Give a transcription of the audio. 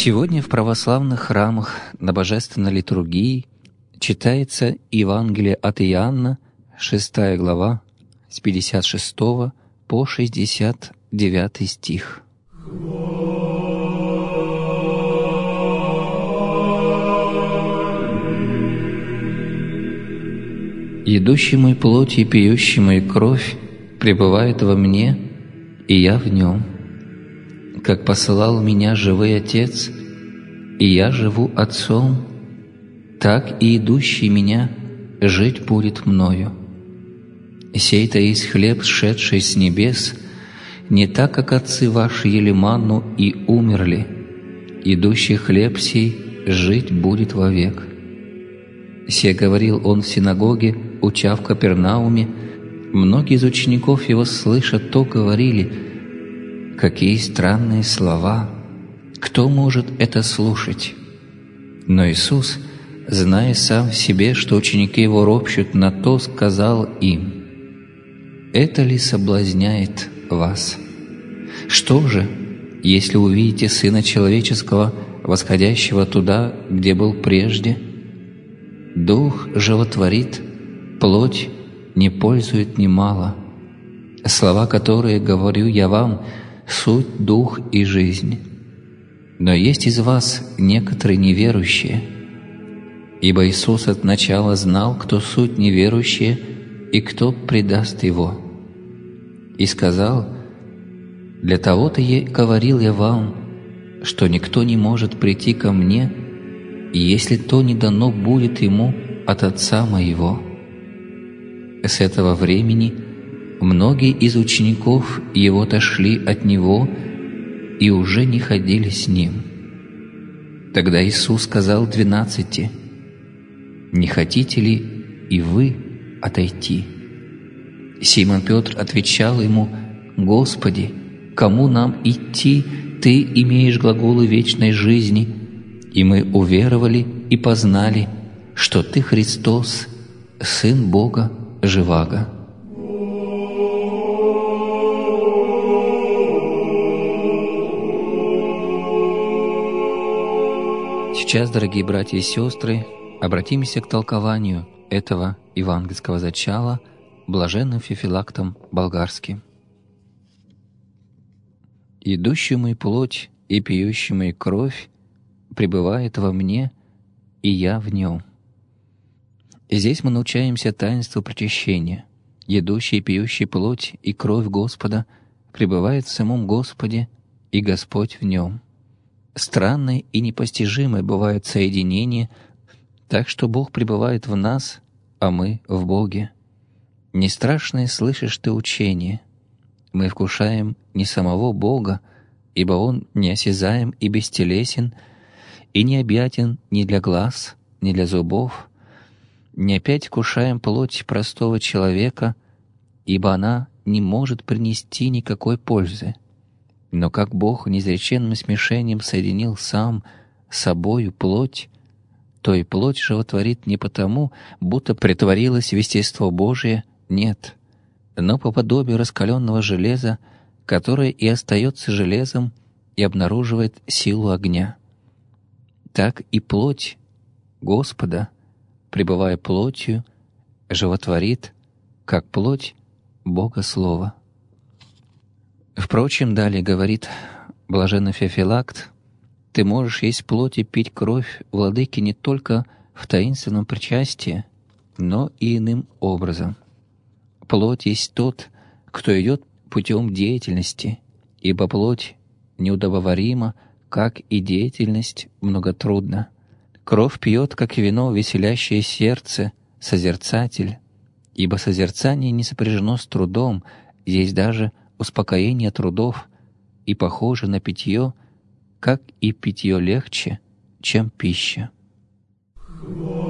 Сегодня в православных храмах на Божественной литургии читается Евангелие от Иоанна, 6 глава, с 56 по 69 стих. «Едущий мой плоть и пьющий мою кровь пребывает во мне, и я в нем. Как посылал меня живой Отец, и я живу Отцом, так и идущий меня жить будет мною. Сей-то есть хлеб, сшедший с небес, не так, как отцы ваши ели манну и умерли. Идущий хлеб сей жить будет вовек». Се говорил он в синагоге, уча в Капернауме. Многие из учеников его, слыша то, говорили: «Какие странные слова! Кто может это слушать?» Но Иисус, зная сам в себе, что ученики его ропщут на то, сказал им: «Это ли соблазняет вас? Что же, если увидите Сына Человеческого, восходящего туда, где был прежде? Дух животворит, плоть не пользует немало. Слова, которые говорю я вам, суть дух и жизнь. Но есть из вас некоторые неверующие». Ибо Иисус от начала знал, кто суть неверующие и кто предаст Его. И сказал: «Для того-то говорил я вам, что никто не может прийти ко мне, если то не дано будет ему от Отца Моего». С этого времени многие из учеников Его отошли от Него и уже не ходили с Ним. Тогда Иисус сказал 12: «Не хотите ли и вы отойти?» Симон Петр отвечал Ему: «Господи, кому нам идти? Ты имеешь глаголы вечной жизни, и мы уверовали и познали, что Ты Христос, Сын Бога Живаго». Сейчас, дорогие братья и сестры, обратимся к толкованию этого евангельского зачала блаженным Феофилактом Болгарским. «Идущий мой плоть и пьющий мою кровь пребывает во мне, и я в нем». Здесь мы научаемся таинству причащения. Едущий и пьющий плоть и кровь Господа пребывает в самом Господе, и Господь в нем. Странное и непостижимое бывает соединение, так что Бог пребывает в нас, а мы в Боге. Не страшное слышишь ты учение. Мы вкушаем не самого Бога, ибо Он неосязаем и бестелесен, и необъятен ни для глаз, ни для зубов. Не опять вкушаем плоть простого человека, ибо она не может принести никакой пользы. Но как Бог неизреченным смешением соединил Сам с собою плоть, то и плоть животворит не потому, будто претворилось в естество Божие, нет, но по подобию раскаленного железа, которое и остается железом и обнаруживает силу огня. Так и плоть Господа, пребывая плотью, животворит, как плоть Бога Слова. Впрочем, далее говорит блаженный Феофилакт: «Ты можешь есть плоть и пить кровь Владыки не только в таинственном причастии, но и иным образом. Плоть есть тот, кто идет путем деятельности, ибо плоть неудобоварима, как и деятельность многотрудна. Кровь пьет, как вино, веселящее сердце, созерцатель, ибо созерцание не сопряжено с трудом, есть даже успокоение трудов, и похоже на питье, как и питье легче, чем пища».